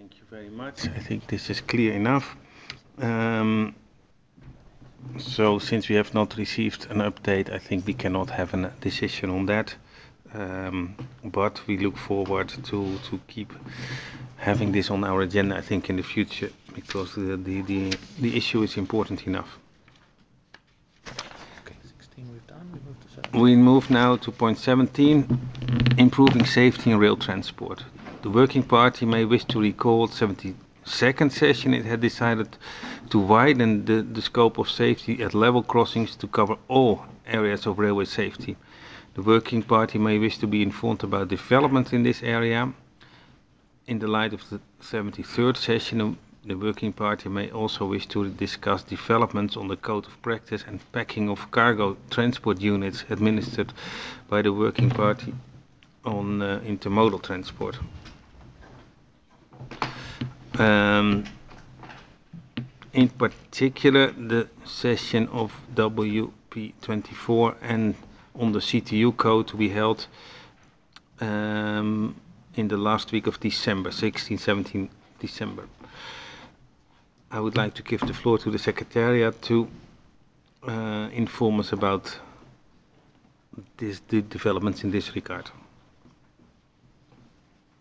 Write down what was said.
Thank you very much. I think this is clear enough. Um, so since we have not received an update, I think we cannot have a decision on that. But we look forward to keep having this on our agenda, I think, in the future, because the issue is important enough. Okay, 16 we've done. We move to 17. We move now to point 17, improving safety in rail transport. The working party may wish to recall 72nd session. It had decided to widen the scope of safety at level crossings to cover all areas of railway safety. The working party may wish to be informed about developments in this area. In the light of the 73rd session, the working party may also wish to discuss developments on the code of practice and packing of cargo transport units administered by the working party on intermodal transport. In particular, the session of WP24 and on the CTU code to be held in the last week of December, 16, 17 December. I would like to give the floor to the Secretariat to inform us about the developments in this regard.